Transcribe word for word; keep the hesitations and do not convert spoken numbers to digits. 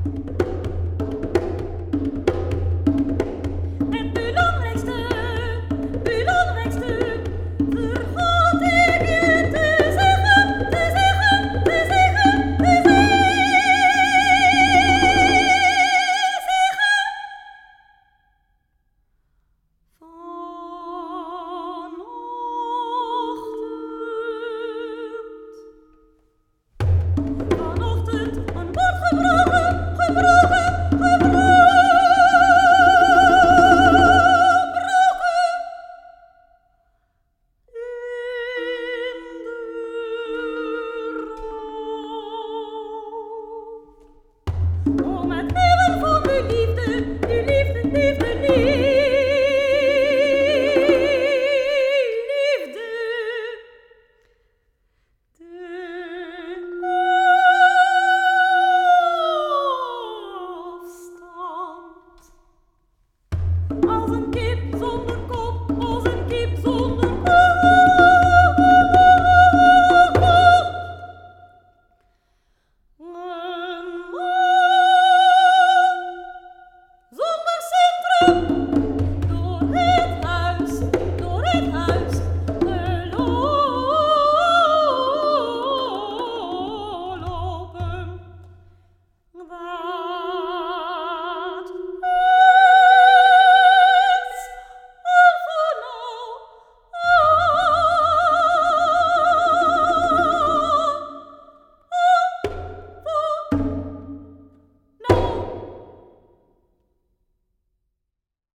Het belangrijkste, belangrijkste, vergat ik je te zeggen, te zeggen, te zeggen, te zeggen. Vanochtend, vanochtend aan boord gebroken, gebroken, gebroken. Oh, met